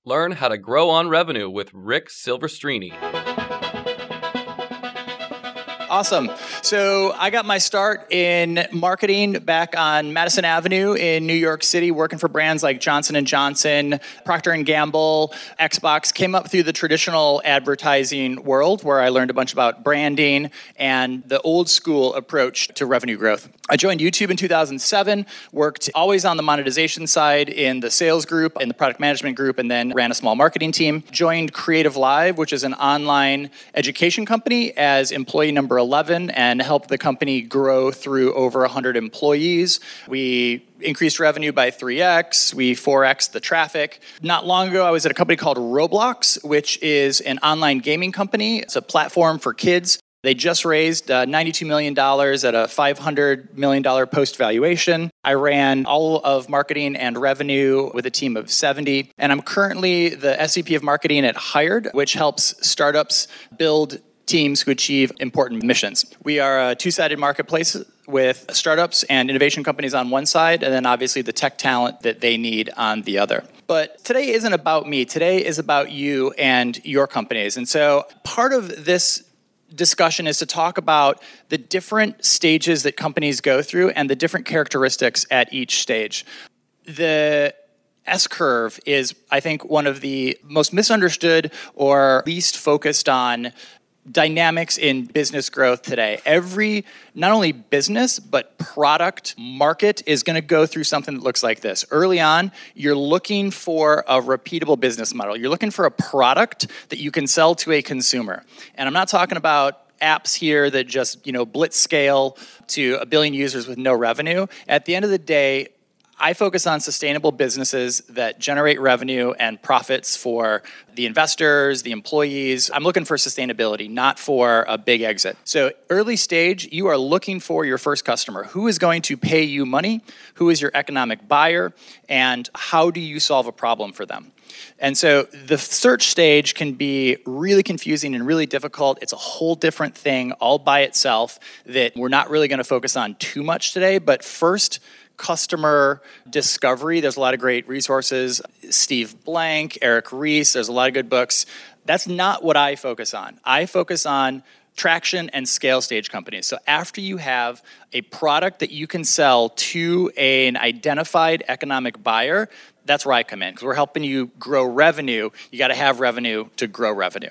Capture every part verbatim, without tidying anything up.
Learn how to grow on revenue with Rick Silverstrini. Awesome. So I got my start in marketing back on Madison Avenue in New York City, working for brands like Johnson and Johnson, Procter and Gamble, Xbox. Came up through the traditional advertising world where I learned a bunch about branding and the old school approach to revenue growth. I joined YouTube in two thousand seven, worked always on the monetization side in the sales group, in the product management group, and then ran a small marketing team. Joined Creative Live, which is an online education company, as employee number eleven and helped the company grow through over one hundred employees. We increased revenue by three x. We four x the traffic. Not long ago, I was at a company called Roblox, which is an online gaming company. It's a platform for kids. They just raised uh, ninety-two million dollars at a five hundred million dollars post valuation. I ran all of marketing and revenue with a team of seventy. And I'm currently the S V P of marketing at Hired, which helps startups build teams who achieve important missions. We are a two-sided marketplace with startups and innovation companies on one side, and then obviously the tech talent that they need on the other. But today isn't about me. Today is about you and your companies. And so part of this discussion is to talk about the different stages that companies go through and the different characteristics at each stage. The S-curve is, I think, one of the most misunderstood or least focused on dynamics in business growth today. Every, not only business, but product market is going to go through something that looks like this. Early on, you're looking for a repeatable business model. You're looking for a product that you can sell to a consumer. And I'm not talking about apps here that just, you know, blitz scale to a billion users with no revenue. At the end of the day, I focus on sustainable businesses that generate revenue and profits for the investors, the employees. I'm looking for sustainability, not for a big exit. So early stage, you are looking for your first customer. Who is going to pay you money? Who is your economic buyer? And how do you solve a problem for them? And so the search stage can be really confusing and really difficult. It's a whole different thing all by itself that we're not really going to focus on too much today. But first, customer discovery. There's a lot of great resources. Steve Blank, Eric Ries, there's a lot of good books. That's not what I focus on. I focus on traction and scale stage companies. So after you have a product that you can sell to an identified economic buyer, that's where I come in, because we're helping you grow revenue. You got to have revenue to grow revenue.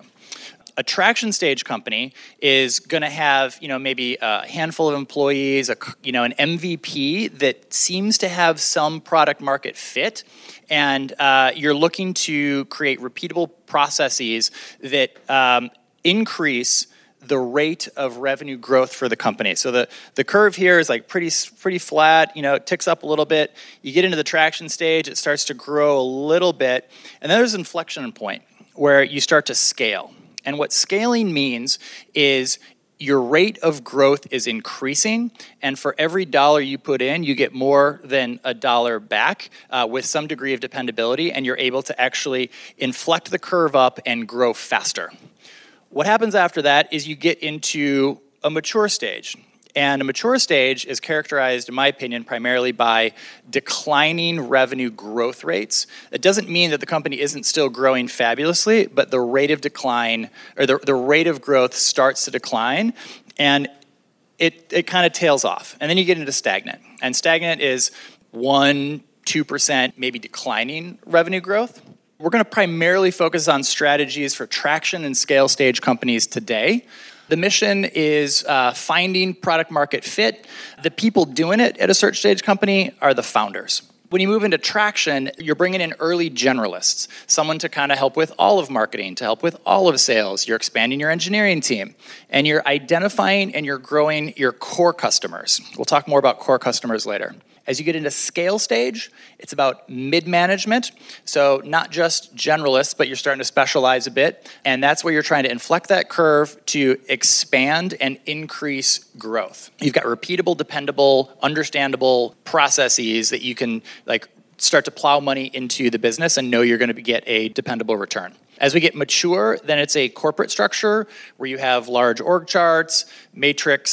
A traction stage company is going to have, you know, maybe a handful of employees, a, you know, an M V P that seems to have some product market fit, and uh, you're looking to create repeatable processes that um, increase the rate of revenue growth for the company. So the, the curve here is like pretty pretty flat, you know, it ticks up a little bit. You get into the traction stage, it starts to grow a little bit, and then there's an inflection point where you start to scale. And what scaling means is your rate of growth is increasing, and for every dollar you put in, you get more than a dollar back uh, with some degree of dependability, and you're able to actually inflect the curve up and grow faster. What happens after that is you get into a mature stage. And a mature stage is characterized, in my opinion, primarily by declining revenue growth rates. It doesn't mean that the company isn't still growing fabulously, but the rate of decline, or the, the rate of growth starts to decline, and it, it kind of tails off. And then you get into stagnant. And stagnant is one, two percent, maybe declining revenue growth. We're going to primarily focus on strategies for traction and scale stage companies today. The mission is uh, finding product market fit. The people doing it at a search stage company are the founders. When you move into traction, you're bringing in early generalists, someone to kind of help with all of marketing, to help with all of sales. You're expanding your engineering team, and you're identifying and you're growing your core customers. We'll talk more about core customers later. As you get into scale stage, it's about mid-management. So not just generalists, but you're starting to specialize a bit. And that's where you're trying to inflect that curve to expand and increase growth. You've got repeatable, dependable, understandable processes that you can like start to plow money into the business and know you're going to get a dependable return. As we get mature, then it's a corporate structure where you have large org charts, matrixed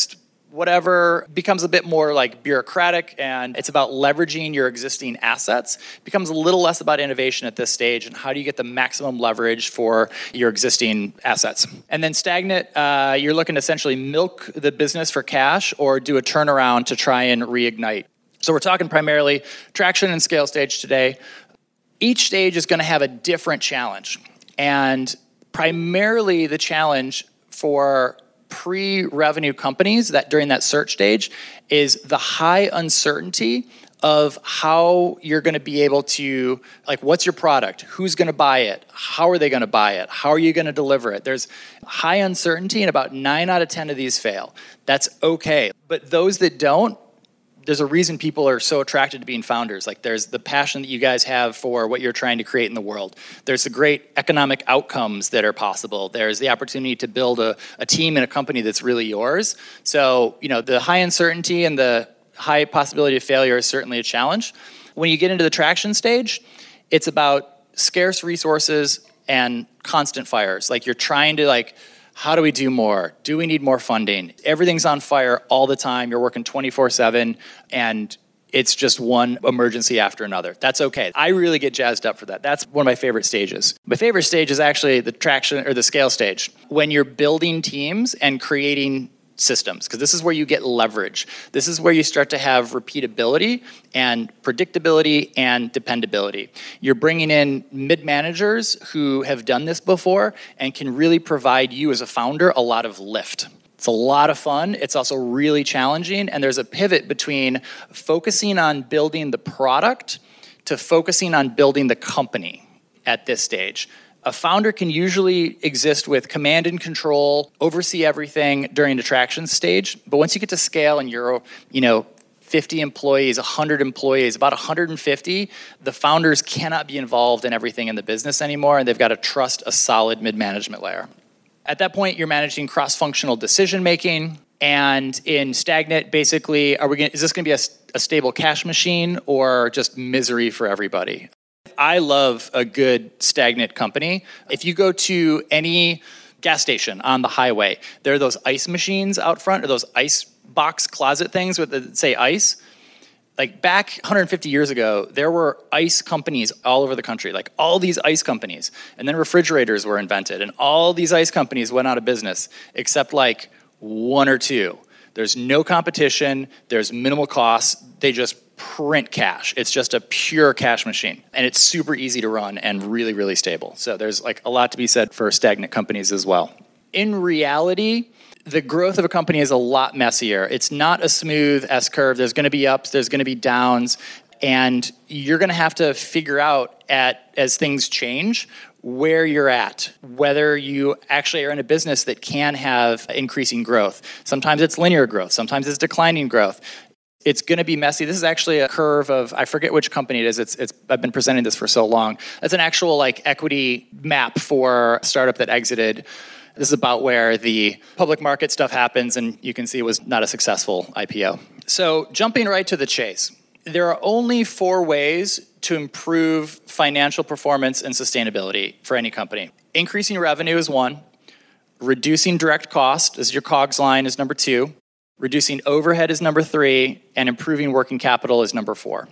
whatever becomes a bit more like bureaucratic, and it's about leveraging your existing assets. It becomes a little less about innovation at this stage and how do you get the maximum leverage for your existing assets. And then stagnant, uh, you're looking to essentially milk the business for cash or do a turnaround to try and reignite. So we're talking primarily traction and scale stage today. Each stage is going to have a different challenge. And primarily the challenge for pre-revenue companies that during that search stage is the high uncertainty of how you're going to be able to, like, what's your product? Who's going to buy it? How are they going to buy it? How are you going to deliver it? There's high uncertainty, and about nine out of ten of these fail. That's okay. But those that don't, there's a reason people are so attracted to being founders. Like, there's the passion that you guys have for what you're trying to create in the world. There's the great economic outcomes that are possible. There's the opportunity to build a, a team and a company that's really yours. So, you know, the high uncertainty and the high possibility of failure is certainly a challenge. When you get into the traction stage, it's about scarce resources and constant fires. Like, you're trying to, like, how do we do more? Do we need more funding? Everything's on fire all the time. You're working twenty-four seven, and it's just one emergency after another. That's okay. I really get jazzed up for that. That's one of my favorite stages. My favorite stage is actually the traction or the scale stage, when you're building teams and creating systems, because this is where you get leverage. This is where you start to have repeatability and predictability and dependability. You're bringing in mid-managers who have done this before and can really provide you as a founder a lot of lift. It's a lot of fun. It's also really challenging, and there's a pivot between focusing on building the product to focusing on building the company at this stage. A founder can usually exist with command and control, oversee everything during the traction stage. But once you get to scale and you're, you know, fifty employees, one hundred employees, about one hundred fifty, the founders cannot be involved in everything in the business anymore, and they've got to trust a solid mid-management layer. At that point, you're managing cross-functional decision-making. And in stagnant, basically, are we gonna, is this going to be a, a stable cash machine or just misery for everybody? I love a good stagnant company. If you go to any gas station on the highway, there are those ice machines out front, or those ice box closet things with the, say ice. Like, back one hundred fifty years ago, there were ice companies all over the country, like all these ice companies. And then refrigerators were invented, and all these ice companies went out of business, except like one or two. There's no competition, there's minimal costs, they just print cash. It's just a pure cash machine, and it's super easy to run and really, really stable. So there's like a lot to be said for stagnant companies as well. In reality, the growth of a company is a lot messier. It's not a smooth S-curve. There's going to be ups, there's going to be downs, and you're going to have to figure out at as things change where you're at, whether you actually are in a business that can have increasing growth. Sometimes it's linear growth, sometimes it's declining growth. It's going to be messy. This is actually a curve of, I forget which company it is. It's, it's, I've been presenting this for so long. It's an actual like equity map for a startup that exited. This is about where the public market stuff happens, and you can see it was not a successful I P O. So jumping right to the chase, there are only four ways to improve financial performance and sustainability for any company. Increasing revenue is one. Reducing direct cost, this is your COGS line, is number two. Reducing overhead is number three, and improving working capital is number four.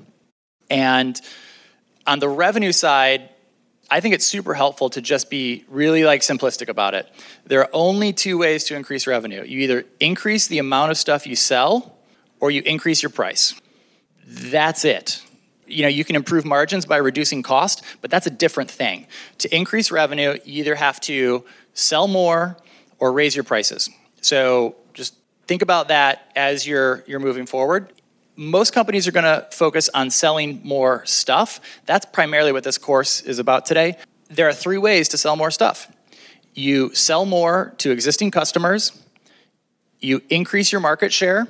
And on the revenue side, I think it's super helpful to just be really like simplistic about it. There are only two ways to increase revenue. You either increase the amount of stuff you sell, or you increase your price. That's it. You know, you can improve margins by reducing cost, but that's a different thing. To increase revenue, you either have to sell more or raise your prices. So just think about that as you're you're moving forward. Most companies are going to focus on selling more stuff. That's primarily what this course is about today. There are three ways to sell more stuff. You sell more to existing customers, you increase your market share,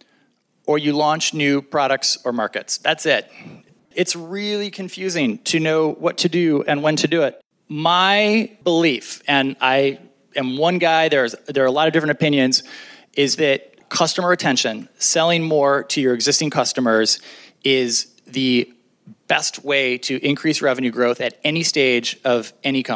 or you launch new products or markets. That's it. It's really confusing to know what to do and when to do it. My belief, and I am one guy, there's there are a lot of different opinions, is that customer retention, selling more to your existing customers, is the best way to increase revenue growth at any stage of any company.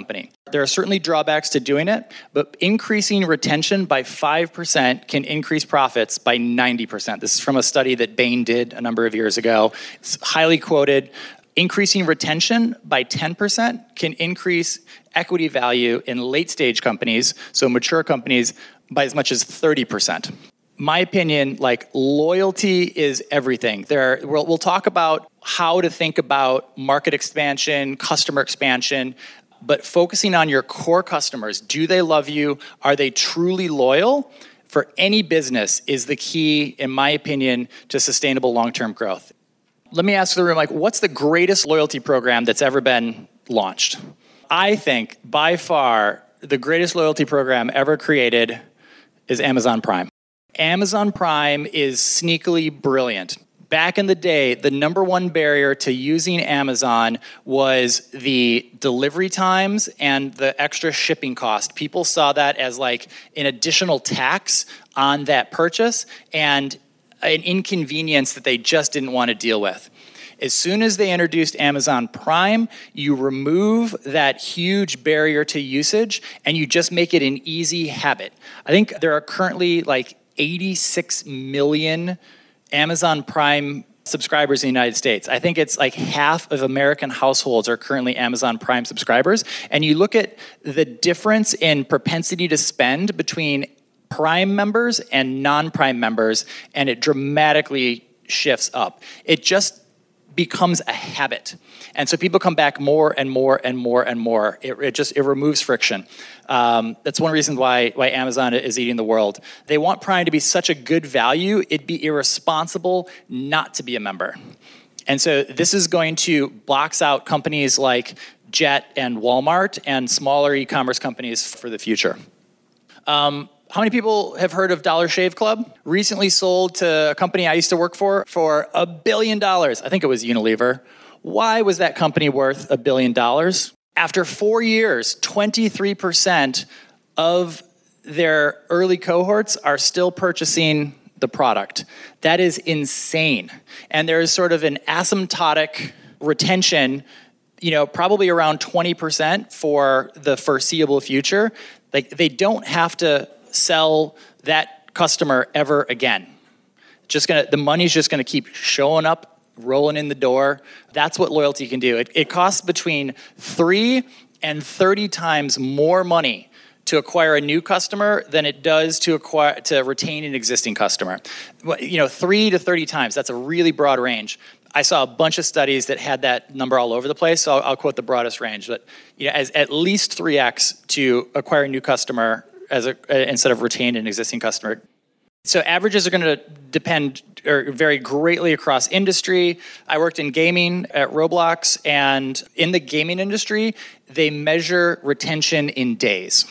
There are certainly drawbacks to doing it, but increasing retention by five percent can increase profits by ninety percent. This is from a study that Bain did a number of years ago. It's highly quoted. Increasing retention by ten percent can increase equity value in late-stage companies, so mature companies, by as much as thirty percent. My opinion, like, loyalty is everything. There, are, we'll, we'll talk about how to think about market expansion, customer expansion, but focusing on your core customers. Do they love you? Are they truly loyal? For any business is the key, in my opinion, to sustainable long-term growth. Let me ask the room, like, what's the greatest loyalty program that's ever been launched? I think, by far, the greatest loyalty program ever created is Amazon Prime. Amazon Prime is sneakily brilliant. Back in the day, the number one barrier to using Amazon was the delivery times and the extra shipping cost. People saw that as like an additional tax on that purchase and an inconvenience that they just didn't want to deal with. As soon as they introduced Amazon Prime, you remove that huge barrier to usage and you just make it an easy habit. I think there are currently like eighty-six million Amazon Prime subscribers in the United States. I think it's like half of American households are currently Amazon Prime subscribers. And you look at the difference in propensity to spend between Prime members and non-Prime members, and it dramatically shifts up. It just becomes a habit. And so people come back more and more and more and more. It, it just, it removes friction. Um, that's one reason why, why Amazon is eating the world. They want Prime to be such a good value, it'd be irresponsible not to be a member. And so this is going to box out companies like Jet and Walmart and smaller e-commerce companies for the future. Um, How many people have heard of Dollar Shave Club? Recently sold to a company I used to work for for a billion dollars. I think it was Unilever. Why was that company worth a billion dollars? After four years, twenty-three percent of their early cohorts are still purchasing the product. That is insane. And there is sort of an asymptotic retention, you know, probably around twenty percent for the foreseeable future. Like, they don't have to sell that customer ever again. Just gonna, the money's just gonna keep showing up, rolling in the door. That's what loyalty can do. It, it costs between three and thirty times more money to acquire a new customer than it does to acquire to retain an existing customer. You know, three to thirty times. That's a really broad range. I saw a bunch of studies that had that number all over the place, so I'll, I'll quote the broadest range. But you know, as at least three x to acquire a new customer as a, uh, instead of retain an existing customer. So averages are going to depend or vary greatly across industry. I worked in gaming at Roblox, and in the gaming industry, they measure retention in days.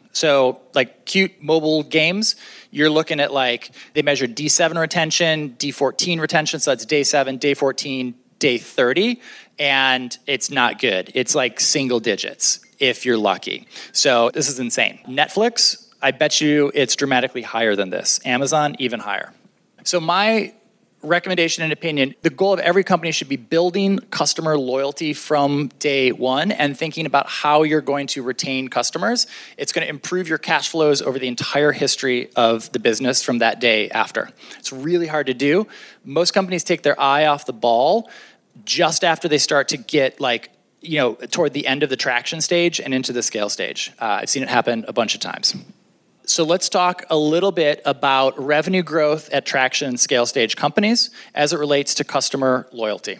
So like cute mobile games, you're looking at like, they measure D seven retention, D fourteen retention, so that's day seven, day fourteen, day thirty, and it's not good. It's like single digits if you're lucky. So this is insane. Netflix, I bet you it's dramatically higher than this. Amazon, even higher. So my recommendation and opinion, the goal of every company should be building customer loyalty from day one and thinking about how you're going to retain customers. It's going to improve your cash flows over the entire history of the business from that day after. It's really hard to do. Most companies take their eye off the ball just after they start to get like, you know, toward the end of the traction stage and into the scale stage. Uh, I've seen it happen a bunch of times. So let's talk a little bit about revenue growth at traction and scale stage companies as it relates to customer loyalty.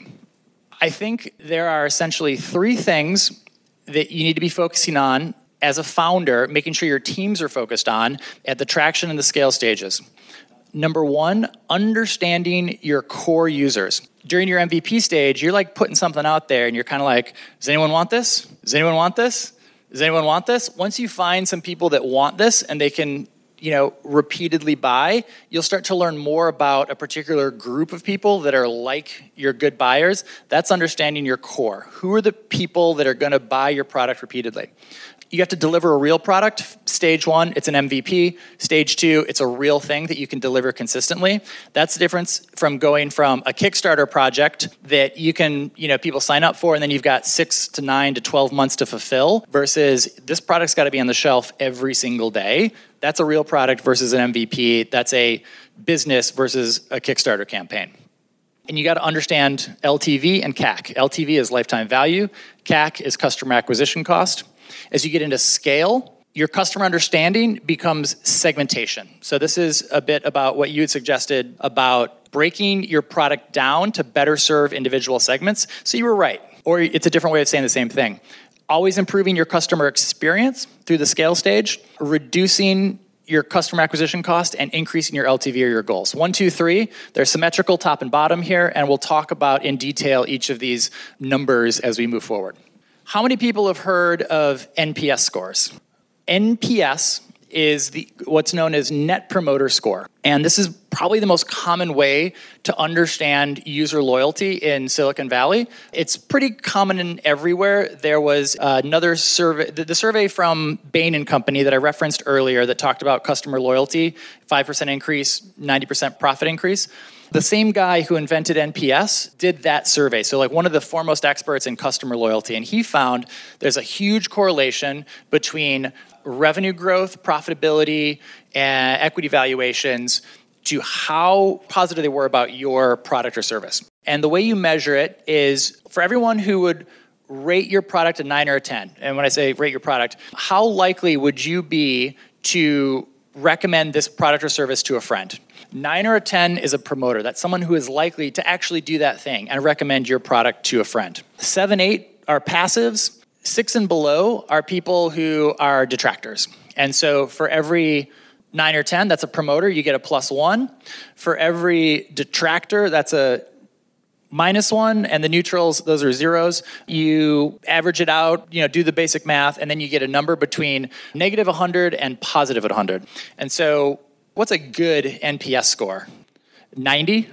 I think there are essentially three things that you need to be focusing on as a founder, making sure your teams are focused on at the traction and the scale stages. Number one, understanding your core users. During your M V P stage, you're like putting something out there and you're kind of like, does anyone want this? Does anyone want this? Does anyone want this? Once you find some people that want this and they can you know, repeatedly buy, you'll start to learn more about a particular group of people that are like your good buyers. That's understanding your core. Who are the people that are going to buy your product repeatedly? You have to deliver a real product. Stage one, it's an M V P. Stage two, it's a real thing that you can deliver consistently. That's the difference from going from a Kickstarter project that you can, you know, people sign up for and then you've got six to nine to twelve months to fulfill versus this product's got to be on the shelf every single day. That's a real product versus an M V P. That's a business versus a Kickstarter campaign. And you got to understand L T V and C A C. L T V is lifetime value. C A C is customer acquisition cost. As you get into scale, your customer understanding becomes segmentation. So this is a bit about what you had suggested about breaking your product down to better serve individual segments. So you were right. Or it's a different way of saying the same thing. Always improving your customer experience through the scale stage, reducing your customer acquisition cost, and increasing your L T V or your goals. One, two, three, they're symmetrical top and bottom here, and we'll talk about in detail each of these numbers as we move forward. How many people have heard of N P S scores? N P S is the what's known as Net Promoter Score. And this is probably the most common way to understand user loyalty in Silicon Valley. It's pretty common in everywhere. There was uh, another survey, the, the survey from Bain and Company that I referenced earlier that talked about customer loyalty, five percent increase, ninety percent profit increase. The same guy who invented N P S did that survey. So like one of the foremost experts in customer loyalty. And he found there's a huge correlation between revenue growth, profitability, and equity valuations to how positive they were about your product or service. And the way you measure it is for everyone who would rate your product a nine or a ten. And when I say rate your product, how likely would you be to recommend this product or service to a friend? Nine or a ten is a promoter. That's someone who is likely to actually do that thing and recommend your product to a friend. Seven, eight are passives. Six and below are people who are detractors. And so for every nine or ten, that's a promoter, you get a plus one. For every detractor, that's a minus one, and the neutrals, those are zeros. You average it out, you know, do the basic math, and then you get a number between negative one hundred and positive one hundred. And so what's a good N P S score? ninety?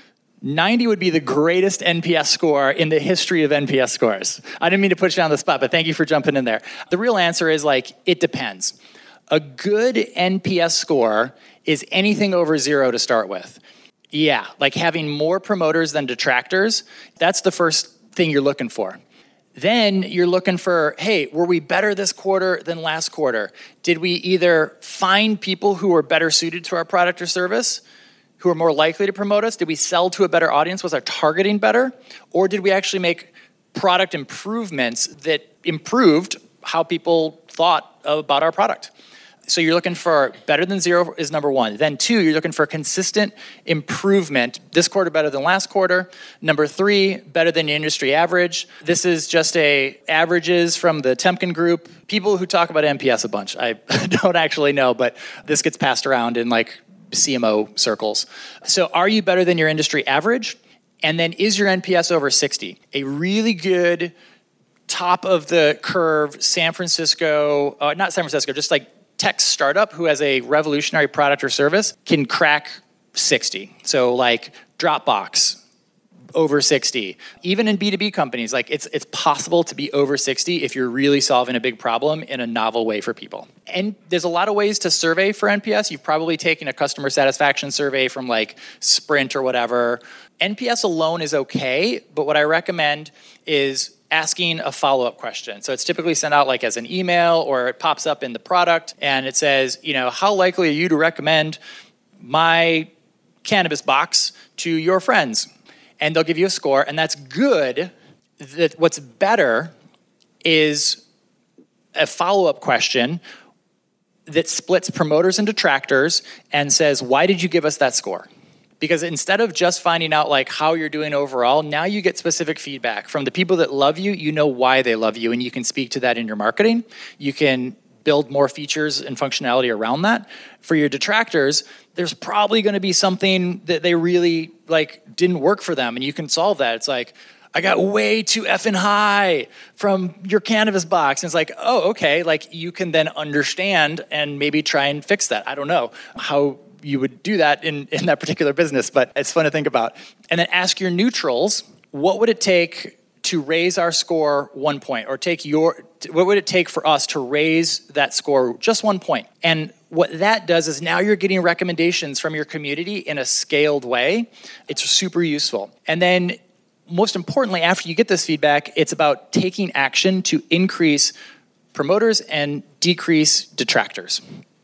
ninety would be the greatest N P S score in the history of N P S scores. I didn't mean to put you on the spot, but thank you for jumping in there. The real answer is like, it depends. A good N P S score is anything over zero to start with. Yeah, like having more promoters than detractors, that's the first thing you're looking for. Then you're looking for, hey, were we better this quarter than last quarter? Did we either find people who were better suited to our product or service, who are more likely to promote us? Did we sell to a better audience? Was our targeting better? Or did we actually make product improvements that improved how people thought about our product? So you're looking for better than zero is number one. Then two, you're looking for consistent improvement. This quarter better than last quarter. Number three, better than the industry average. This is just a averages from the Temkin Group. People who talk about N P S a bunch. I don't actually know, but this gets passed around in like C M O circles. So are you better than your industry average? And then is your N P S over sixty? A really good top of the curve San Francisco, uh, not San Francisco, just like tech startup who has a revolutionary product or service can crack sixty. So like Dropbox, over sixty. Even in B two B companies, like it's it's possible to be over sixty if you're really solving a big problem in a novel way for people. And there's a lot of ways to survey for N P S. You've probably taken a customer satisfaction survey from like Sprint or whatever. N P S alone is okay, but what I recommend is asking a follow-up question. So it's typically sent out like as an email or it pops up in the product and it says, you know, how likely are you to recommend my cannabis box to your friends? And they'll give you a score, and that's good. That what's better is a follow-up question that splits promoters and detractors and says, why did you give us that score? Because instead of just finding out like how you're doing overall, now you get specific feedback from the people that love you. You know why they love you, and you can speak to that in your marketing. You can build more features and functionality around that. For your detractors, there's probably going to be something that they really like didn't work for them, and you can solve that. It's like, I got way too effing high from your cannabis box. And it's like, oh, okay. Like you can then understand and maybe try and fix that. I don't know how you would do that in, in that particular business, but it's fun to think about. And then ask your neutrals, what would it take to raise our score one point, or take your, what would it take for us to raise that score just one point? And what that does is now you're getting recommendations from your community in a scaled way. It's super useful. And then most importantly, after you get this feedback, it's about taking action to increase promoters and decrease detractors.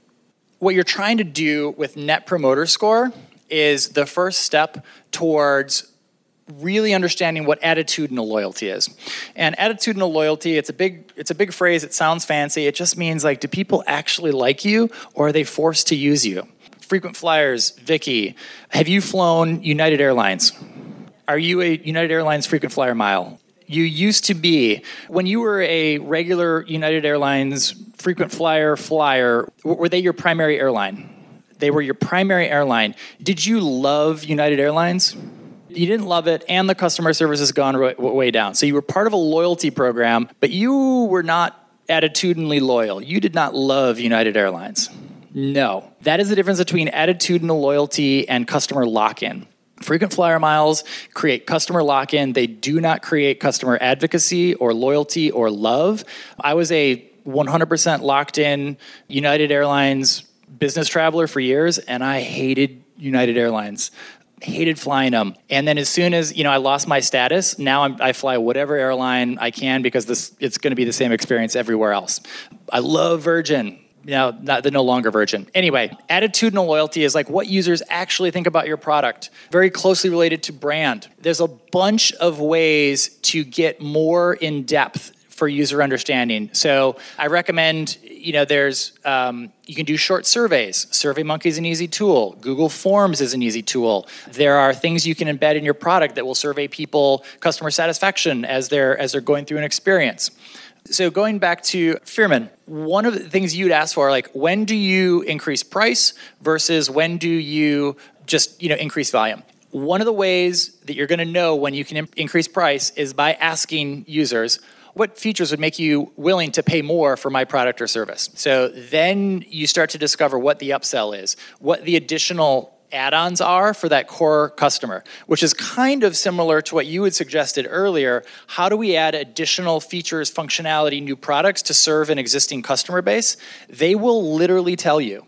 What you're trying to do with Net Promoter Score is the first step towards really understanding what attitudinal loyalty is. And attitudinal loyalty, it's a big it's a big phrase, it sounds fancy. It just means like, do people actually like you or are they forced to use you? Frequent flyers, Vicky, have you flown United Airlines? Are you a United Airlines frequent flyer mile? You used to be. When you were a regular United Airlines frequent flyer flyer, were they your primary airline? They were your primary airline. Did you love United Airlines? You didn't love it, and the customer service has gone way down. So you were part of a loyalty program, but you were not attitudinally loyal. You did not love United Airlines. No. That is the difference between attitudinal loyalty and customer lock-in. Frequent flyer miles create customer lock-in. They do not create customer advocacy or loyalty or love. I was a one hundred percent locked-in United Airlines business traveler for years, and I hated United Airlines. Hated flying them. And then as soon as, you know, I lost my status, now I'm, I fly whatever airline I can because this it's going to be the same experience everywhere else. I love Virgin. Now, not, they're no longer Virgin. Anyway, attitudinal loyalty is like what users actually think about your product. Very closely related to brand. There's a bunch of ways to get more in depth for user understanding. So I recommend, you know, there's, um, you can do short surveys. SurveyMonkey is an easy tool. Google Forms is an easy tool. There are things you can embed in your product that will survey people customer satisfaction as they're, as they're going through an experience. So going back to Fearman, one of the things you'd ask for, like, when do you increase price versus when do you just, you know, increase volume? One of the ways that you're going to know when you can im- increase price is by asking users, what features would make you willing to pay more for my product or service? So then you start to discover what the upsell is, what the additional add-ons are for that core customer, which is kind of similar to what you had suggested earlier. How do we add additional features, functionality, new products to serve an existing customer base? They will literally tell you.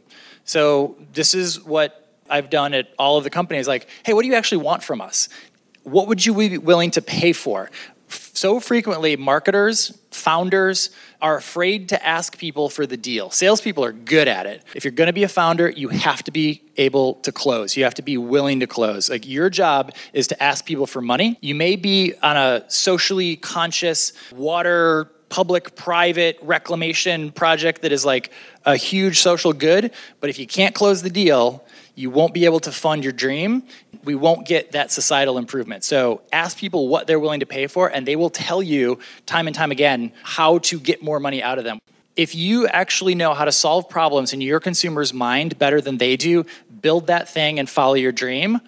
So this is what I've done at all of the companies. Like, hey, what do you actually want from us? What would you be willing to pay for? So frequently, marketers, founders are afraid to ask people for the deal. Salespeople are good at it. If you're going to be a founder, you have to be able to close. You have to be willing to close. Like, your job is to ask people for money. You may be on a socially conscious water, public, private reclamation project that is like a huge social good, but if you can't close the deal, you won't be able to fund your dream. We won't get that societal improvement. So ask people what they're willing to pay for, and they will tell you time and time again how to get more money out of them. If you actually know how to solve problems in your consumer's mind better than they do, build that thing and follow your dream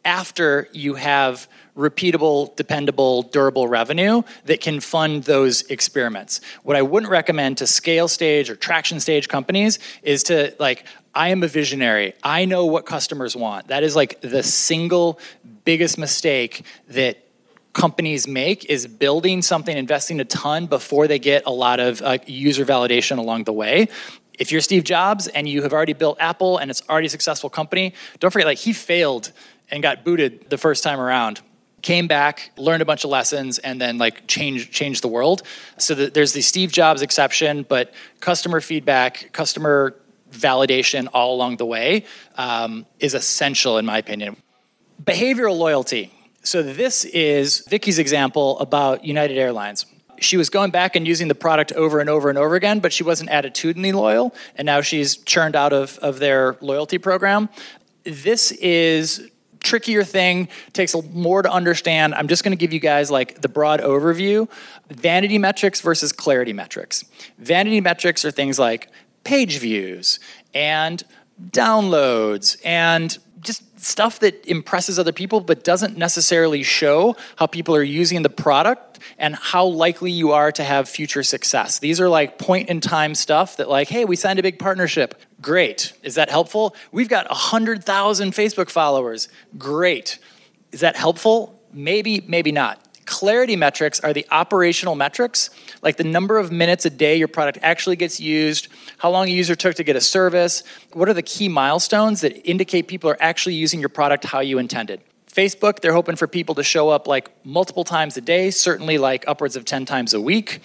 after you have repeatable, dependable, durable revenue that can fund those experiments. What I wouldn't recommend to scale stage or traction stage companies is to, like, I am a visionary. I know what customers want. That is like the single biggest mistake that companies make, is building something, investing a ton before they get a lot of uh, user validation along the way. If you're Steve Jobs and you have already built Apple and it's already a successful company, don't forget, like, he failed and got booted the first time around. Came back, learned a bunch of lessons, and then like changed changed the world. So the, there's the Steve Jobs exception, but customer feedback, customer validation all along the way um, is essential, in my opinion. Behavioral loyalty. So this is Vicky's example about United Airlines. She was going back and using the product over and over and over again, but she wasn't attitudinally loyal, and now she's churned out of, of their loyalty program. This is trickier thing, takes more to understand. I'm just going to give you guys like the broad overview. Vanity metrics versus clarity metrics. Vanity metrics are things like page views and downloads and just stuff that impresses other people but doesn't necessarily show how people are using the product and how likely you are to have future success. These are like point in time stuff that like, hey, we signed a big partnership. Great. Is that helpful? We've got one hundred thousand Facebook followers. Great. Is that helpful? Maybe, maybe not. Clarity metrics are the operational metrics, like the number of minutes a day your product actually gets used, how long a user took to get a service, what are the key milestones that indicate people are actually using your product how you intended. Facebook, they're hoping for people to show up like multiple times a day, certainly like upwards of ten times a week.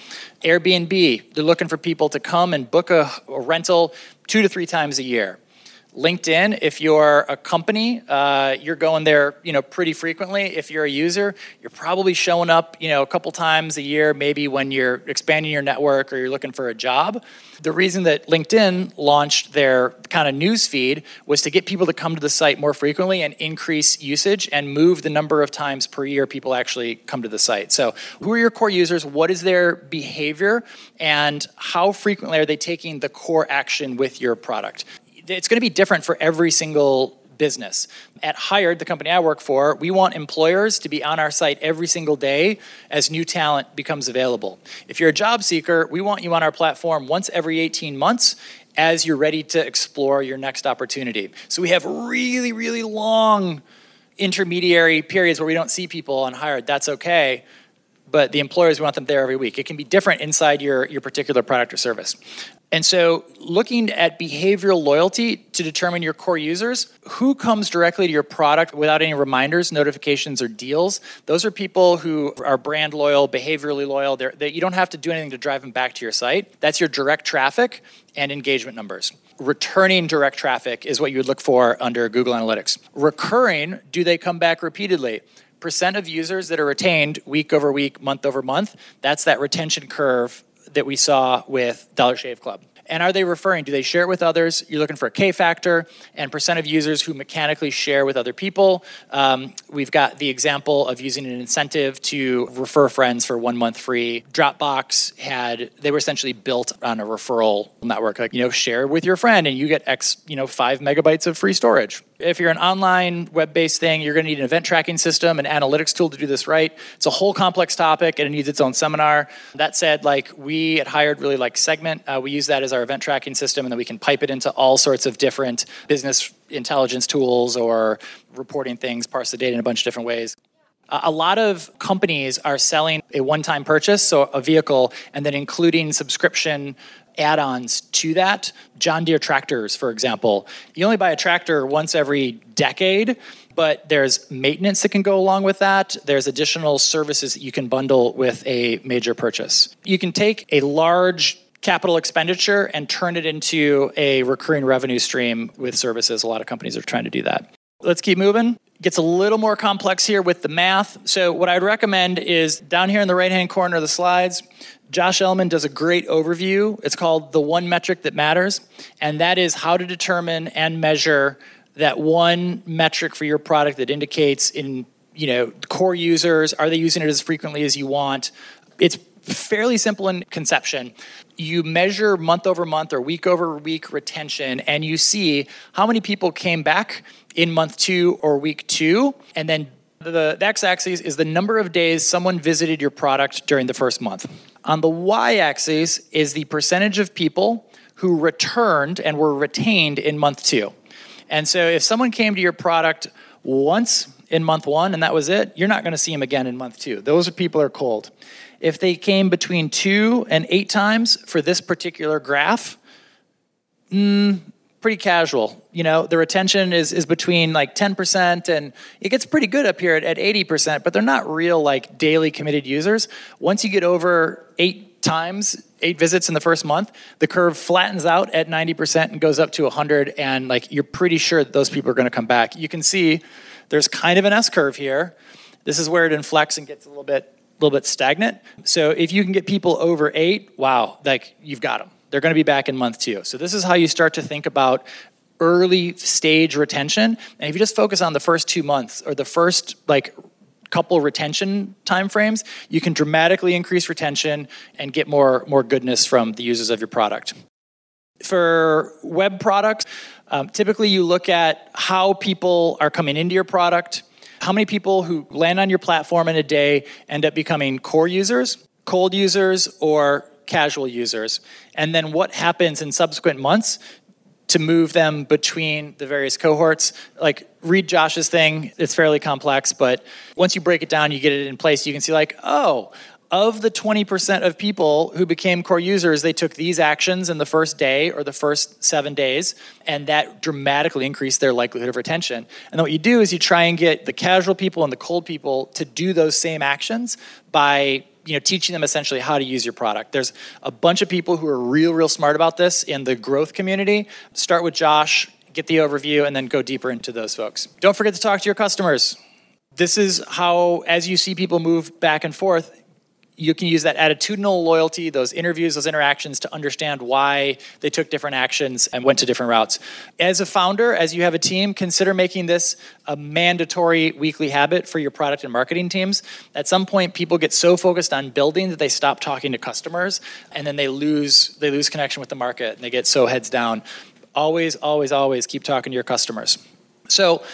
Airbnb, they're looking for people to come and book a, a rental two to three times a year. LinkedIn, if you're a company, uh, you're going there, you know, pretty frequently. If you're a user, you're probably showing up, you know, a couple times a year, maybe when you're expanding your network or you're looking for a job. The reason that LinkedIn launched their kind of news feed was to get people to come to the site more frequently and increase usage and move the number of times per year people actually come to the site. So who are your core users? What is their behavior? And how frequently are they taking the core action with your product? It's going to be different for every single business. At Hired, the company I work for, we want employers to be on our site every single day as new talent becomes available. If you're a job seeker, we want you on our platform once every eighteen months as you're ready to explore your next opportunity. So we have really, really long intermediary periods where we don't see people on Hired. That's okay. But the employers, we want them there every week. It can be different inside your, your particular product or service. And so looking at behavioral loyalty to determine your core users, who comes directly to your product without any reminders, notifications, or deals, those are people who are brand loyal, behaviorally loyal. They're, they, you don't have to do anything to drive them back to your site. That's your direct traffic and engagement numbers. Returning direct traffic is what you would look for under Google Analytics. Recurring, do they come back repeatedly? Percent of users that are retained week over week, month over month, that's that retention curve that we saw with Dollar Shave Club. And are they referring? Do they share it with others? You're looking for a K factor and percent of users who mechanically share with other people. Um, we've got the example of using an incentive to refer friends for one month free. Dropbox had, they were essentially built on a referral network. Like, you know, share with your friend and you get X, you know, five megabytes of free storage. If you're an online web-based thing, you're going to need an event tracking system, an analytics tool to do this right. It's a whole complex topic and it needs its own seminar. That said, like we at Hired really like Segment. Uh, we use that as our event tracking system, and then we can pipe it into all sorts of different business intelligence tools or reporting things, parse the data in a bunch of different ways. Uh, a lot of companies are selling a one-time purchase, so a vehicle, and then including subscription add-ons to that. John Deere tractors, for example. You only buy a tractor once every decade, but there's maintenance that can go along with that. There's additional services that you can bundle with a major purchase. You can take a large capital expenditure and turn it into a recurring revenue stream with services. A lot of companies are trying to do that. Let's keep moving. It gets a little more complex here with the math. So what I'd recommend is down here in the right-hand corner of the slides, Josh Ellman does a great overview. It's called The One Metric That Matters, and that is how to determine and measure that one metric for your product that indicates in, you know, core users, are they using it as frequently as you want? It's fairly simple in conception. You measure month over month or week over week retention, and you see how many people came back in month two or week two, and then the, the x-axis is the number of days someone visited your product during the first month. On the y-axis is the percentage of people who returned and were retained in month two. And so if someone came to your product once in month one and that was it, you're not going to see them again in month two. Those people are cold. If they came between two and eight times for this particular graph, mm, pretty casual. You know, the retention is is between like ten percent and it gets pretty good up here at, at eighty percent, but they're not real like daily committed users. Once you get over eight times, eight visits in the first month, the curve flattens out at ninety percent and goes up to one hundred, and like you're pretty sure that those people are going to come back. You can see there's kind of an S-curve here. This is where it inflects and gets a little bit a little bit stagnant. So if you can get people over eight, wow, like you've got them. They're going to be back in month two. So this is how you start to think about early stage retention. And if you just focus on the first two months or the first like couple retention timeframes, you can dramatically increase retention and get more, more goodness from the users of your product. For web products, um, typically you look at how people are coming into your product, how many people who land on your platform in a day end up becoming core users, cold users, or casual users, and then what happens in subsequent months to move them between the various cohorts. Like, read Josh's thing. It's fairly complex, but once you break it down, you get it in place, you can see like, oh, of the twenty percent of people who became core users, they took these actions in the first day or the first seven days, and that dramatically increased their likelihood of retention. And then what you do is you try and get the casual people and the cold people to do those same actions by you know, teaching them essentially how to use your product. There's a bunch of people who are real, real smart about this in the growth community. Start with Josh, get the overview, and then go deeper into those folks. Don't forget to talk to your customers. This is how, as you see people move back and forth, you can use that attitudinal loyalty, those interviews, those interactions to understand why they took different actions and went to different routes. As a founder, as you have a team, consider making this a mandatory weekly habit for your product and marketing teams. At some point, people get so focused on building that they stop talking to customers, and then they lose they lose connection with the market, and they get so heads down. Always, always, always keep talking to your customers. So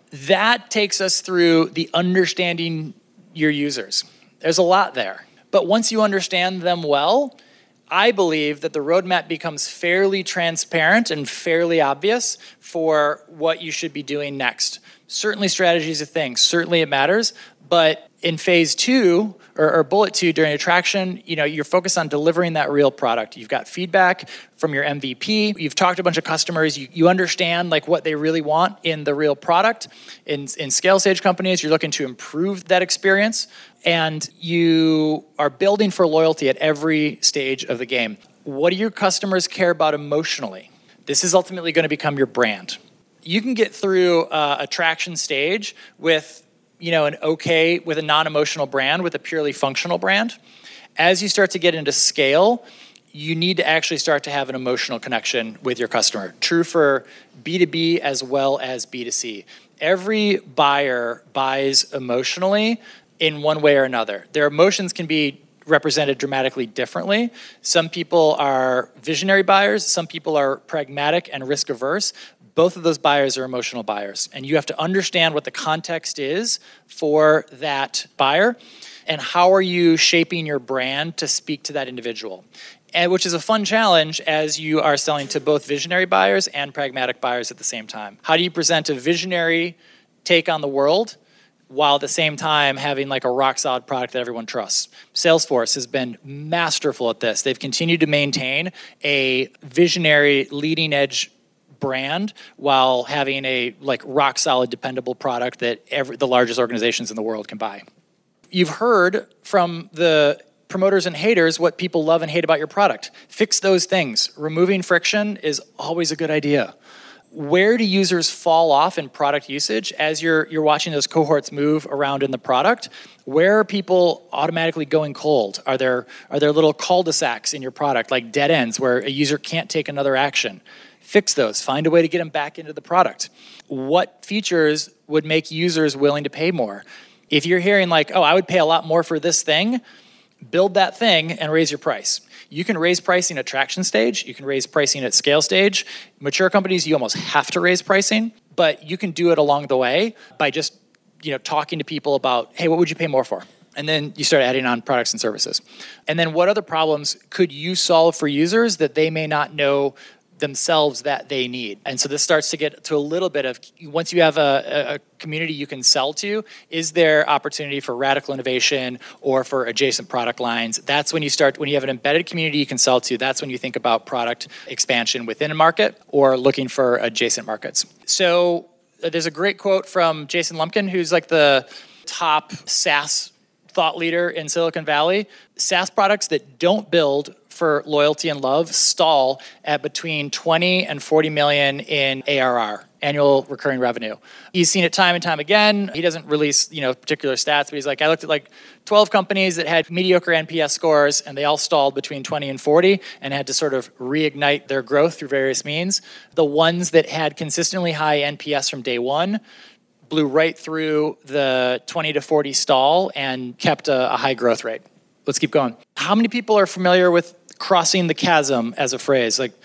that takes us through the understanding your users. There's a lot there. But once you understand them well, I believe that the roadmap becomes fairly transparent and fairly obvious for what you should be doing next. Certainly strategy is a thing. Certainly it matters. But in phase two, or, or bullet two during attraction, you know, you're focused on delivering that real product. You've got feedback from your M V P. You've talked to a bunch of customers. You, you understand like what they really want in the real product. In, in scale stage companies, you're looking to improve that experience. And you are building for loyalty at every stage of the game. What do your customers care about emotionally? This is ultimately going to become your brand. You can get through uh, attraction stage with you know, an okay, with a non-emotional brand, with a purely functional brand. As you start to get into scale, you need to actually start to have an emotional connection with your customer. True for B two B as well as B two C. Every buyer buys emotionally in one way or another. Their emotions can be represented dramatically differently. Some people are visionary buyers, some people are pragmatic and risk averse. Both of those buyers are emotional buyers. And you have to understand what the context is for that buyer and how are you shaping your brand to speak to that individual. And which is a fun challenge as you are selling to both visionary buyers and pragmatic buyers at the same time. How do you present a visionary take on the world while at the same time having like a rock solid product that everyone trusts? Salesforce has been masterful at this. They've continued to maintain a visionary leading edge brand while having a like rock solid dependable product that every, the largest organizations in the world can buy. You've heard from the promoters and haters what people love and hate about your product. Fix those things. Removing friction is always a good idea. Where do users fall off in product usage as you're you're watching those cohorts move around in the product? Where are people automatically going cold? Are there are there little cul-de-sacs in your product, like dead ends where a user can't take another action? Fix those. Find a way to get them back into the product. What features would make users willing to pay more? If you're hearing like, oh, I would pay a lot more for this thing, build that thing and raise your price. You can raise pricing at traction stage. You can raise pricing at scale stage. Mature companies, you almost have to raise pricing, but you can do it along the way by just you know, talking to people about, hey, what would you pay more for? And then you start adding on products and services. And then what other problems could you solve for users that they may not know themselves that they need? And so this starts to get to a little bit of, once you have a, a community you can sell to, is there opportunity for radical innovation or for adjacent product lines? That's when you start, when you have an embedded community you can sell to, that's when you think about product expansion within a market or looking for adjacent markets. So uh, there's a great quote from Jason Lumpkin, who's like the top SaaS thought leader in Silicon Valley. SaaS products that don't build for loyalty and love stall at between twenty and forty million in A R R, annual recurring revenue. He's seen it time and time again. He doesn't release, you know, particular stats, but he's like, I looked at like twelve companies that had mediocre N P S scores and they all stalled between twenty and forty and had to sort of reignite their growth through various means. The ones that had consistently high N P S from day one blew right through the twenty to forty stall and kept a, a high growth rate. Let's keep going. How many people are familiar with crossing the chasm as a phrase? Like,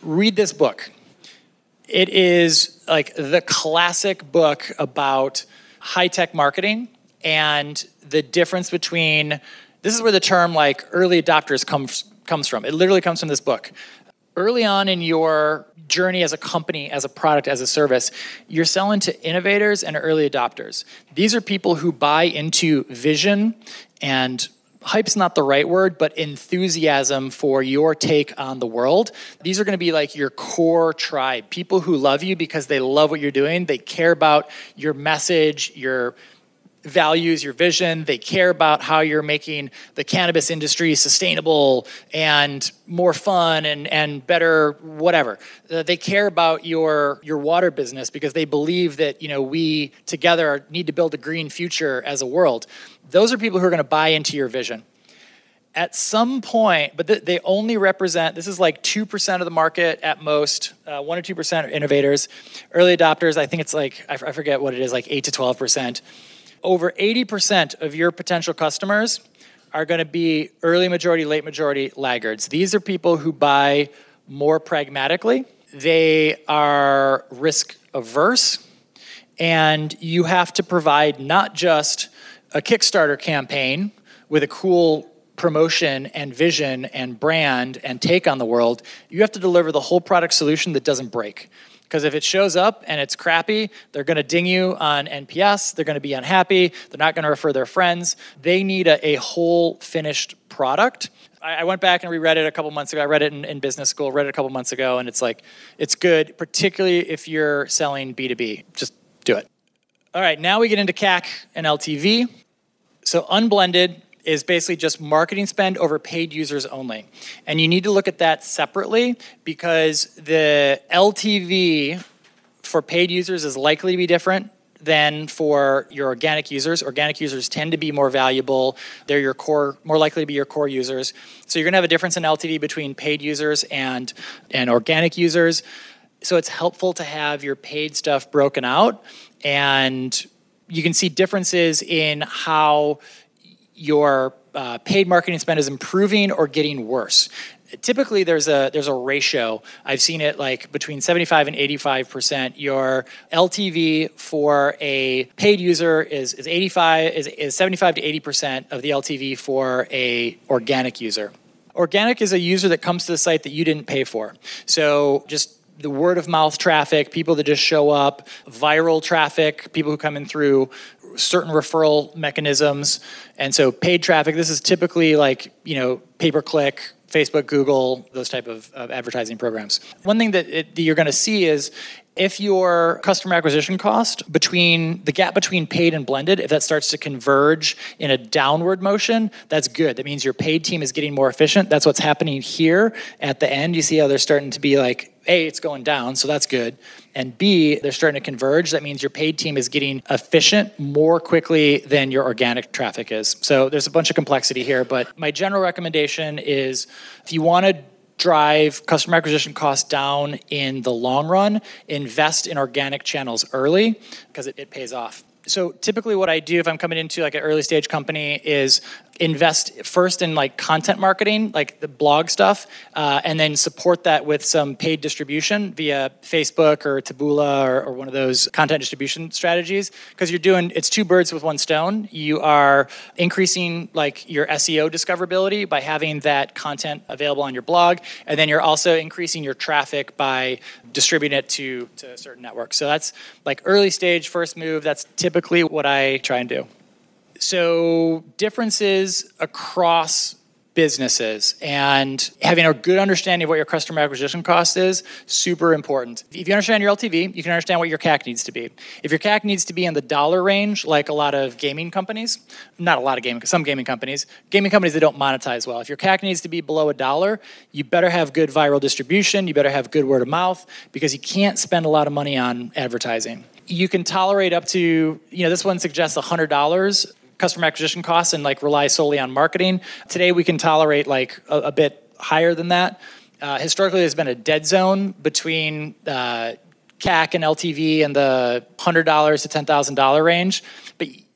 read this book. It is like the classic book about high-tech marketing and the difference between, this is where the term like early adopters comes comes from. It literally comes from this book. Early on in your journey as a company, as a product, as a service, you're selling to innovators and early adopters. These are people who buy into vision and hype's not the right word, but enthusiasm for your take on the world. These are going to be like your core tribe, people who love you because they love what you're doing. They care about your message, your values, your vision. They care about how you're making the cannabis industry sustainable and more fun and, and better whatever. Uh, they care about your your water business because they believe that, you know, we together need to build a green future as a world. Those are people who are going to buy into your vision. At some point, but th- they only represent, this is like two percent of the market at most, uh, one or two percent are innovators. Early adopters, I think it's like, I, f- I forget what it is, like eight to twelve percent. Over eighty percent of your potential customers are going to be early majority, late majority laggards. These are people who buy more pragmatically. They are risk averse. And you have to provide not just a Kickstarter campaign with a cool promotion and vision and brand and take on the world. You have to deliver the whole product solution that doesn't break. Because if it shows up and it's crappy, they're going to ding you on N P S. They're going to be unhappy. They're not going to refer their friends. They need a, a whole finished product. I, I went back and reread it a couple months ago. I read it in, in business school, read it a couple months ago, and it's like, it's good, particularly if you're selling B two B. Just do it. All right, now we get into C A C and L T V. So unblended is basically just marketing spend over paid users only. And you need to look at that separately because the L T V for paid users is likely to be different than for your organic users. Organic users tend to be more valuable. They're your core, more likely to be your core users. So you're gonna have a difference in L T V between paid users and, and organic users. So it's helpful to have your paid stuff broken out, and you can see differences in how your uh, paid marketing spend is improving or getting worse. Typically, there's a there's a ratio. I've seen it like between seventy-five and eighty-five percent. Your L T V for a paid user is is eighty-five is, is seventy-five to eighty percent of the L T V for a organic user. Organic is a user that comes to the site that you didn't pay for. So just the word of mouth traffic, people that just show up, viral traffic, people who come in through certain referral mechanisms. And so paid traffic, this is typically like, you know, pay-per-click, Facebook, Google, those type of, of advertising programs. One thing that, it, that you're going to see is if your customer acquisition cost between the gap between paid and blended, if that starts to converge in a downward motion, that's good. That means your paid team is getting more efficient. That's what's happening here at the end. You see how they're starting to be like, A, it's going down, so that's good. And B, they're starting to converge. That means your paid team is getting efficient more quickly than your organic traffic is. So there's a bunch of complexity here, but my general recommendation is if you want to drive customer acquisition costs down in the long run, invest in organic channels early because it, it pays off. So typically what I do if I'm coming into like an early stage company is invest first in like content marketing, like the blog stuff, uh, and then support that with some paid distribution via Facebook or Taboola or, or one of those content distribution strategies. Because you're doing, it's two birds with one stone. You are increasing like your S E O discoverability by having that content available on your blog, and then you're also increasing your traffic by distributing it to, to certain networks. So that's like early stage, first move. That's typically what I try and do. So differences across businesses and having a good understanding of what your customer acquisition cost is, super important. If you understand your L T V, you can understand what your C A C needs to be. If your C A C needs to be in the dollar range, like a lot of gaming companies, not a lot of gaming, some gaming companies, gaming companies that don't monetize well. If your C A C needs to be below a dollar, you better have good viral distribution, you better have good word of mouth, because you can't spend a lot of money on advertising. You can tolerate up to, you know, this one suggests one hundred dollars customer acquisition costs and like rely solely on marketing. Today we can tolerate like a, a bit higher than that. Uh, historically, there's been a dead zone between uh, C A C and L T V and the one hundred dollars to ten thousand dollars range. But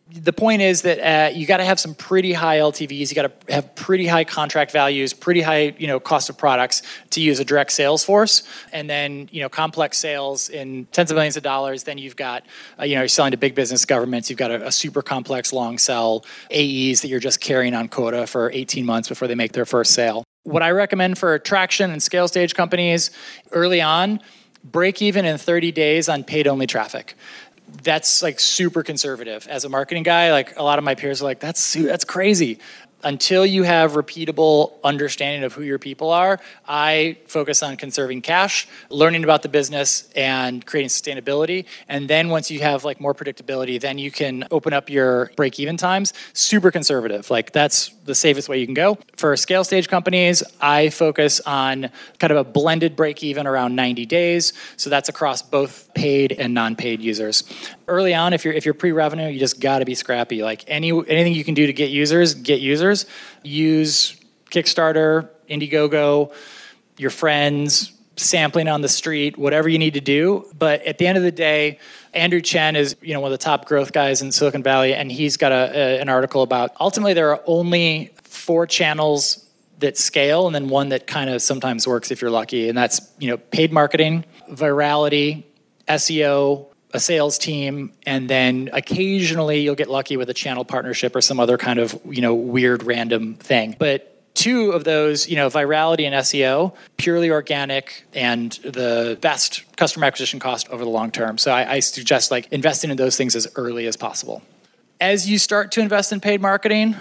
The point is that uh, you got to have some pretty high L T Vs. You got to have pretty high contract values, pretty high, you know, cost of products to use a direct sales force, and then, you know, complex sales in tens of millions of dollars. Then you've got, uh, you know, you're selling to big business governments. You've got a, a super complex long sell A Es that you're just carrying on quota for eighteen months before they make their first sale. What I recommend for traction and scale stage companies early on, break even in thirty days on paid only traffic. That's like super conservative. As a marketing guy, like a lot of my peers are like, that's that's crazy. Until you have repeatable understanding of who your people are, I focus on conserving cash, learning about the business, and creating sustainability. And then once you have like more predictability, then you can open up your break-even times. Super conservative. Like that's the safest way you can go. For scale stage companies, I focus on kind of a blended break-even around ninety days. So that's across both paid and non-paid users. Early on, if you're if you're pre-revenue, you just got to be scrappy. Like any anything you can do to get users, get users. Use Kickstarter, Indiegogo, your friends, sampling on the street, whatever you need to do. But at the end of the day, Andrew Chen is, you know, one of the top growth guys in Silicon Valley, and he's got a, a, an article about ultimately there are only four channels that scale, and then one that kind of sometimes works if you're lucky, and that's, you know, paid marketing, virality, S E O, a sales team, and then occasionally you'll get lucky with a channel partnership or some other kind of, you know, weird random thing. But two of those, you know, virality and S E O, purely organic and the best customer acquisition cost over the long term. So I, I suggest like investing in those things as early as possible. As you start to invest in paid marketing,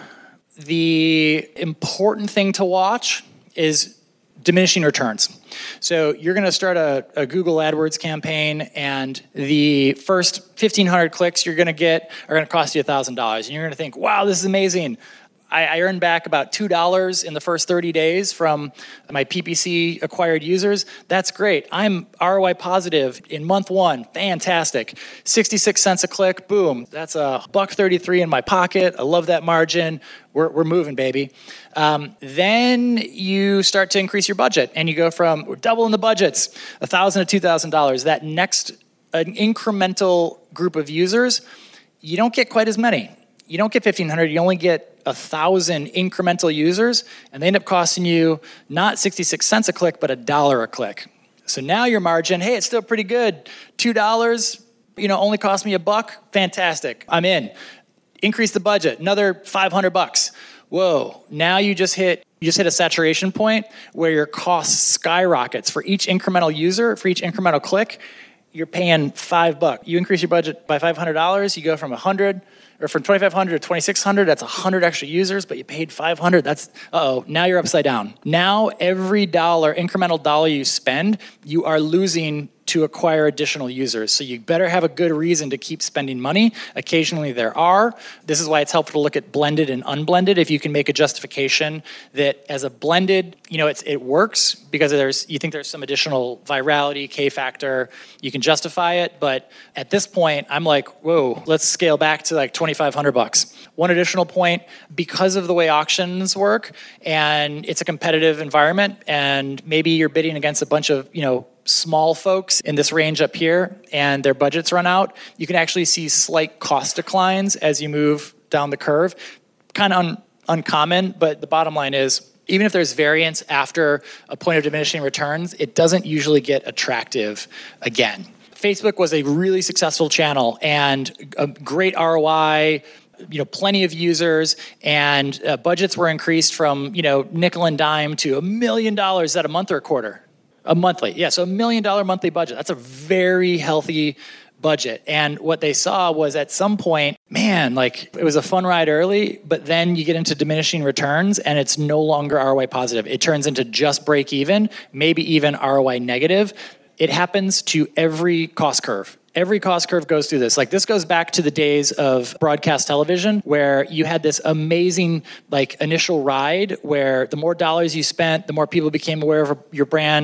the important thing to watch is diminishing returns. So you're going to start a, a Google AdWords campaign, and the first fifteen hundred clicks you're going to get are going to cost you one thousand dollars. And you're going to think, wow, this is amazing. I, I earned back about two dollars in the first thirty days from my P P C acquired users. That's great. I'm R O I positive in month one. Fantastic. sixty-six cents a click. Boom. That's a buck thirty-three in my pocket. I love that margin. We're, we're moving, baby. Um, then you start to increase your budget, and you go from we're doubling the budgets, one thousand dollars to two thousand dollars. That next an incremental group of users, you don't get quite as many. You don't get fifteen hundred. You only get a thousand incremental users, and they end up costing you not sixty-six cents a click, but a dollar a click. So now your margin, hey, it's still pretty good. two dollars, you know, only cost me a buck. Fantastic. I'm in. Increase the budget, another five hundred bucks. Whoa, now you just hit you just hit a saturation point where your cost skyrockets for each incremental user, for each incremental click. You're paying five bucks. You increase your budget by five hundred dollars, you go from one hundred or from twenty-five hundred to twenty-six hundred, that's one hundred extra users, but you paid five hundred. That's, uh-oh, now you're upside down. Now every dollar, incremental dollar you spend, you are losing to acquire additional users. So you better have a good reason to keep spending money. Occasionally there are. This is why it's helpful to look at blended and unblended. If you can make a justification that as a blended, you know, it's, it works because there's you think there's some additional virality, K factor, you can justify it. But at this point, I'm like, whoa, let's scale back to like twenty-five hundred bucks. One additional point, because of the way auctions work, and it's a competitive environment, and maybe you're bidding against a bunch of, you know, small folks in this range up here, and their budgets run out, you can actually see slight cost declines as you move down the curve. Kind of un- uncommon, but the bottom line is, even if there's variance after a point of diminishing returns, it doesn't usually get attractive again. Facebook was a really successful channel and a great R O I, you know, plenty of users, and uh, budgets were increased from, you know, nickel and dime to a million dollars at a month or a quarter. A monthly, yeah, so a million dollar monthly budget. That's a very healthy budget. And what they saw was at some point, man, like it was a fun ride early, but then you get into diminishing returns and it's no longer R O I positive. It turns into just break even, maybe even R O I negative. It happens to every cost curve. Every cost curve goes through this. Like this goes back to the days of broadcast television where you had this amazing like initial ride where the more dollars you spent, the more people became aware of your brand,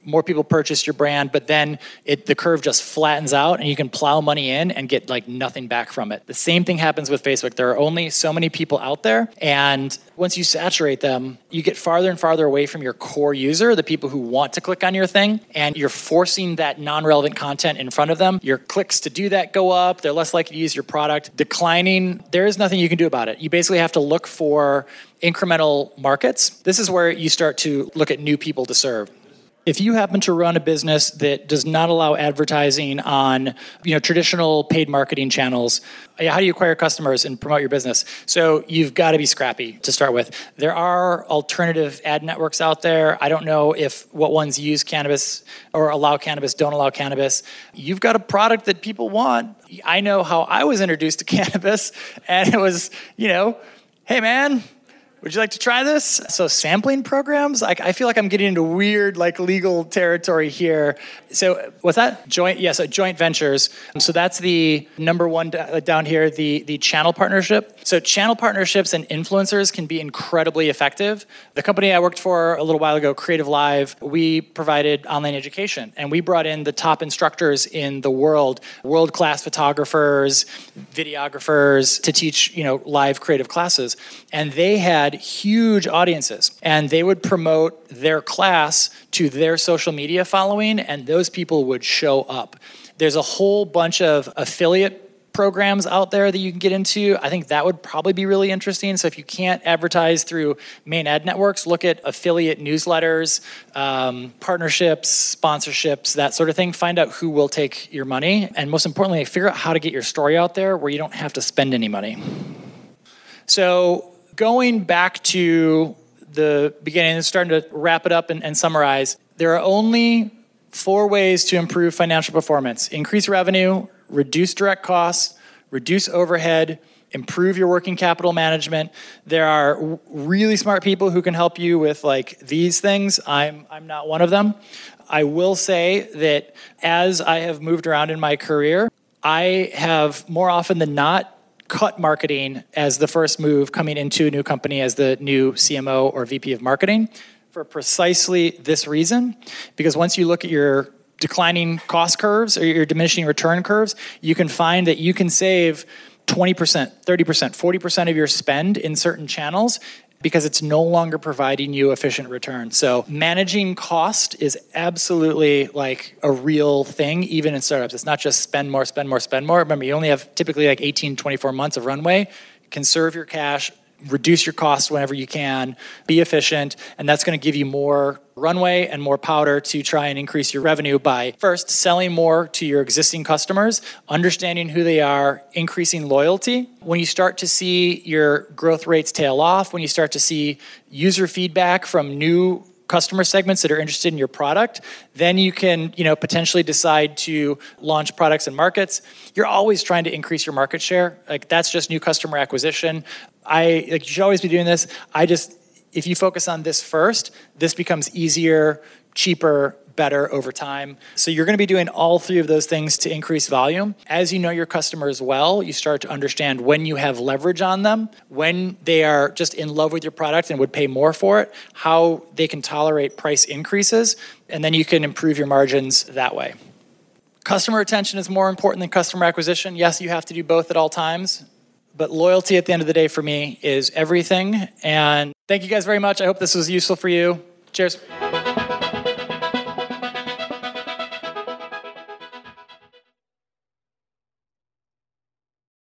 more people purchase your brand, but then it, the curve just flattens out and you can plow money in and get like nothing back from it. The same thing happens with Facebook. There are only so many people out there, and once you saturate them, you get farther and farther away from your core user, the people who want to click on your thing, and you're forcing that non-relevant content in front of them. Your clicks to do that go up. They're less likely to use your product. Declining, there is nothing you can do about it. You basically have to look for incremental markets. This is where you start to look at new people to serve. If you happen to run a business that does not allow advertising on, you know, traditional paid marketing channels, how do you acquire customers and promote your business? So you've got to be scrappy to start with. There are alternative ad networks out there. I don't know if what ones use cannabis or allow cannabis, don't allow cannabis. You've got a product that people want. I know how I was introduced to cannabis, and it was, you know, hey man, would you like to try this? So sampling programs, like I feel like I'm getting into weird, like legal territory here. So what's that? Joint, yes, yeah, so joint ventures. So that's the number one down here, the, the channel partnership. So channel partnerships and influencers can be incredibly effective. The company I worked for a little while ago, Creative Live, we provided online education, and we brought in the top instructors in the world, world-class photographers, videographers to teach, you know, live creative classes. And they had huge audiences, and they would promote their class to their social media following, and those people would show up. There's a whole bunch of affiliate programs out there that you can get into. I think that would probably be really interesting. So if you can't advertise through main ad networks, look at affiliate newsletters, um, partnerships, sponsorships, that sort of thing. Find out who will take your money, and most importantly, figure out how to get your story out there where you don't have to spend any money. So going back to the beginning and starting to wrap it up and, and summarize, there are only four ways to improve financial performance: increase revenue, reduce direct costs, reduce overhead, improve your working capital management. There are really smart people who can help you with like these things. I'm I'm not one of them. I will say that as I have moved around in my career, I have more often than not cut marketing as the first move coming into a new company as the new C M O or V P of marketing for precisely this reason. Because once you look at your declining cost curves or your diminishing return curves, you can find that you can save twenty percent, thirty percent, forty percent of your spend in certain channels because it's no longer providing you efficient return. So managing cost is absolutely like a real thing, even in startups. It's not just spend more, spend more, spend more. Remember, you only have typically like eighteen, twenty-four months of runway. Conserve your cash, reduce your costs whenever you can, be efficient, and that's going to give you more runway and more powder to try and increase your revenue by first selling more to your existing customers, understanding who they are, increasing loyalty. When you start to see your growth rates tail off, when you start to see user feedback from new customer segments that are interested in your product, then you can, you know, potentially decide to launch products and markets. You're always trying to increase your market share. Like that's just new customer acquisition. I like you should always be doing this. I just if you focus on this first, this becomes easier, cheaper, better over time. So you're going to be doing all three of those things to increase volume. As you know your customers well, you start to understand when you have leverage on them, when they are just in love with your product and would pay more for it, how they can tolerate price increases, and then you can improve your margins that way. Customer retention is more important than customer acquisition. Yes, you have to do both at all times, but loyalty at the end of the day for me is everything. And thank you guys very much. I hope this was useful for you. Cheers.